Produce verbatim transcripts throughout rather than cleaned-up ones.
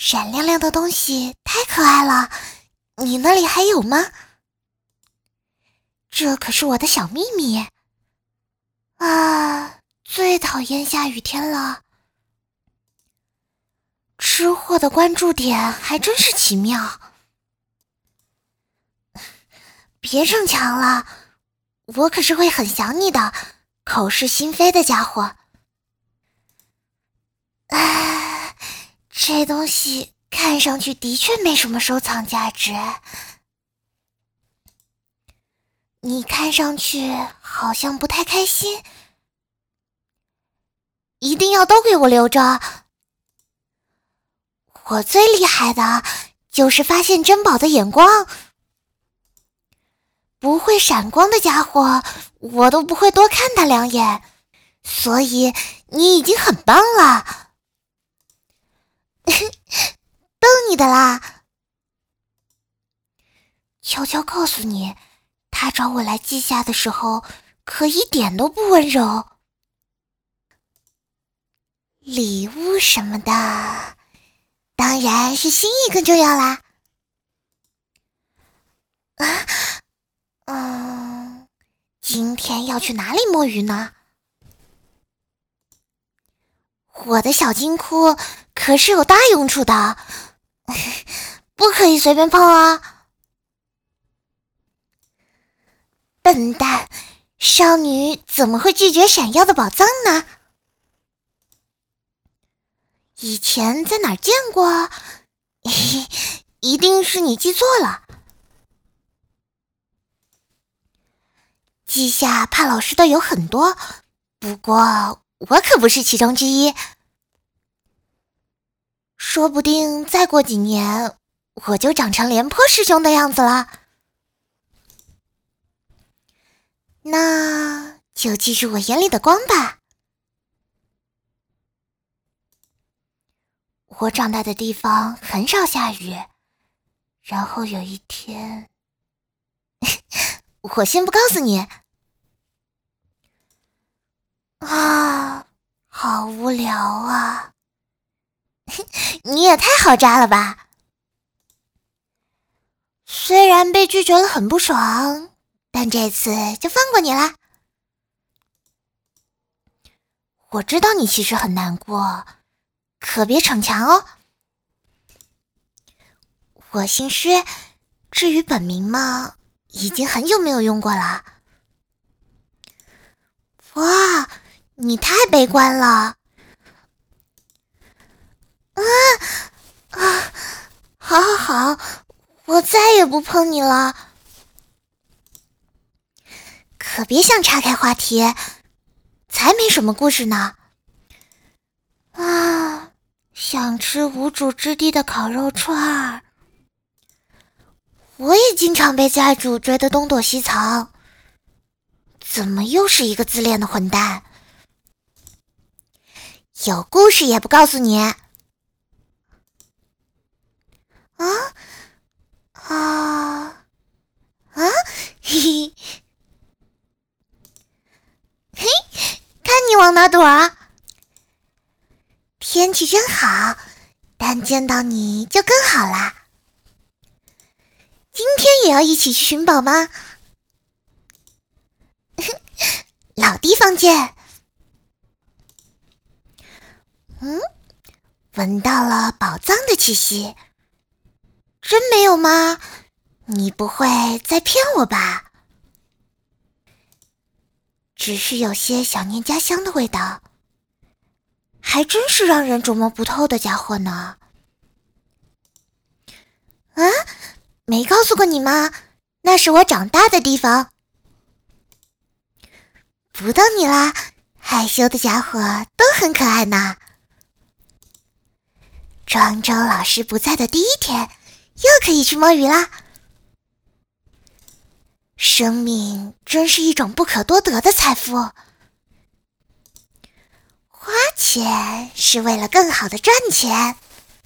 闪亮亮的东西太可爱了，你那里还有吗？这可是我的小秘密。啊，最讨厌下雨天了。吃货的关注点还真是奇妙。别逞强了，我可是会很想你的，口是心非的家伙。啊，这东西看上去的确没什么收藏价值。你看上去好像不太开心，一定要都给我留着。我最厉害的就是发现珍宝的眼光，不会闪光的家伙我都不会多看他两眼，所以你已经很棒了。逗你的啦。悄悄告诉你，他找我来记下的时候可一点都不温柔。礼物什么的当然是心意更重要啦。啊，嗯，今天要去哪里摸鱼呢？我的小金库可是有大用处的，不可以随便碰啊！笨蛋，少女怎么会拒绝闪耀的宝藏呢？以前在哪儿见过？一定是你记错了。记下怕老师的有很多，不过我可不是其中之一。说不定再过几年，我就长成廉颇师兄的样子了。那就记住我眼里的光吧。我长大的地方很少下雨，然后有一天，我先不告诉你。啊，好无聊啊！你也太好渣了吧！虽然被拒绝了很不爽，但这次就放过你啦。我知道你其实很难过，可别逞强哦。我姓薛，至于本名嘛，已经很久没有用过了。哇，你太悲观了。啊啊，好好好，我再也不碰你了。可别想岔开话题，才没什么故事呢。啊，想吃无主之地的烤肉串儿。我也经常被家主追得东躲西藏。怎么又是一个自恋的混蛋？有故事也不告诉你。啊啊啊！嘿嘿嘿，看你往哪躲啊！天气真好，但见到你就更好啦。今天也要一起去寻宝吗？老地方见。嗯，闻到了宝藏的气息。真没有吗？你不会在骗我吧？只是有些想念家乡的味道，还真是让人琢磨不透的家伙呢。啊，没告诉过你吗？那是我长大的地方。不逗你啦，害羞的家伙都很可爱呢。庄周老师不在的第一天，又可以去摸鱼啦。生命真是一种不可多得的财富，花钱是为了更好的赚钱。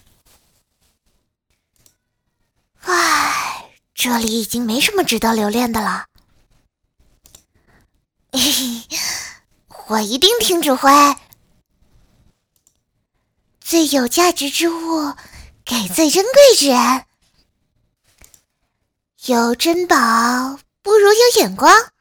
唉，这里已经没什么值得留恋的了。嘿嘿，我一定听指挥。最有价值之物给最珍贵之人。有珍宝不如有眼光。